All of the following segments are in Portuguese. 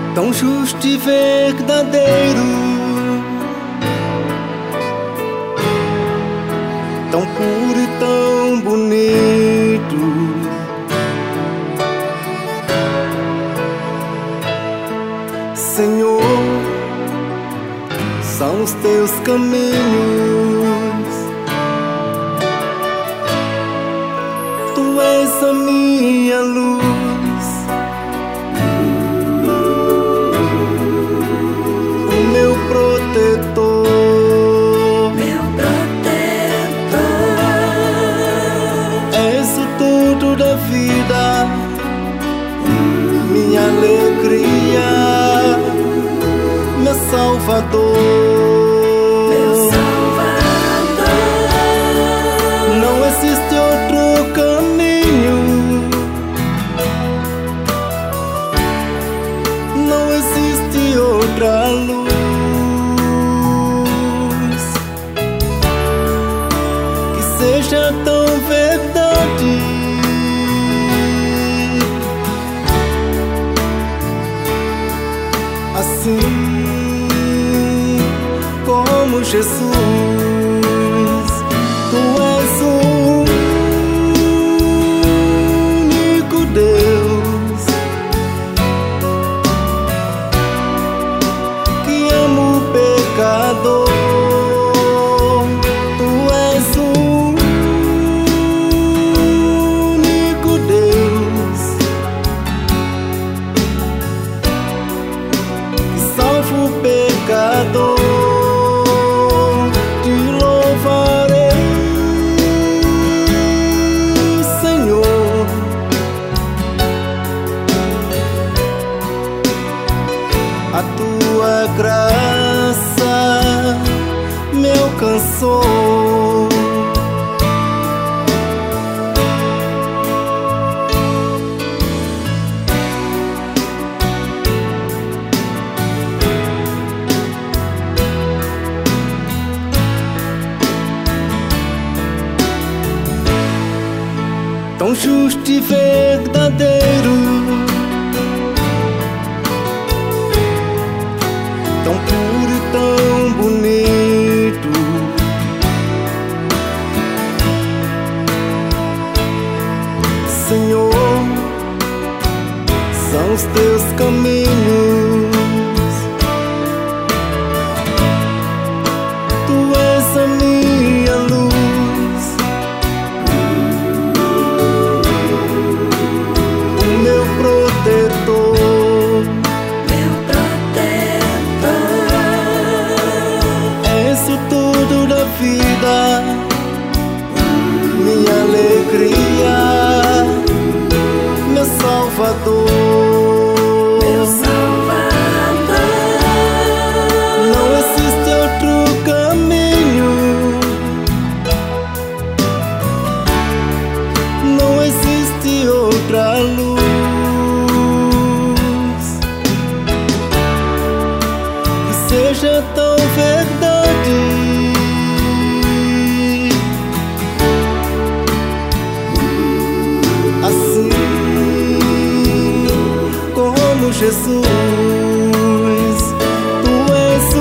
tão justo e verdadeiro, tão puro e tão bonito. Senhor, são os teus caminhos, tu és a minha luz, o meu protetor, és o tudo da vida, minha alegria, meu Salvador, não existe outro caminho, não existe outra luz que seja tão verdade, assim como Jesus. Tu és o único Deus que ama o pecador. Tu és o único Deus que salva o pecador. A tua graça me alcançou, tão justo e verdadeiro, tão puro e tão bonito. Senhor, são os teus caminhos, tu és a minha luz, o meu protetor, és o tudo da vida, minha alegria, meu Salvador, não existe outro caminho, não existe outra luz que seja tão verdade, assim como Jesus. Tu és o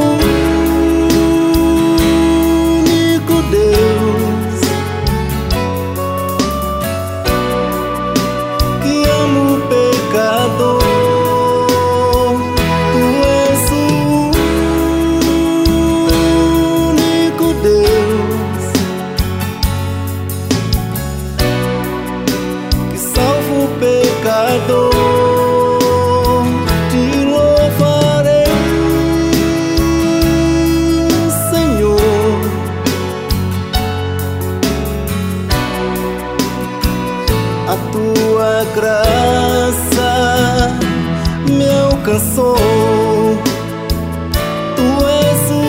único Deus que ama o pecador. Tu és o único Deus que salva o pecador. Te louvarei, Senhor, a tua graça me alcançou. Tu és o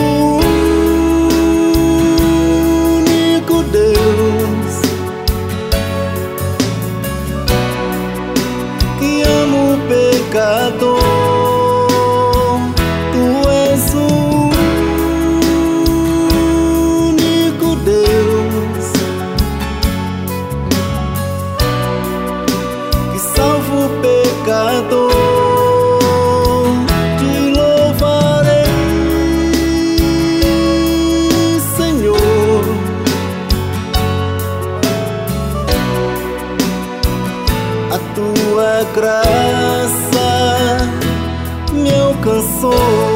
único Deus que ama o pecador. Tu és o único Deus que salva o pecador. sou.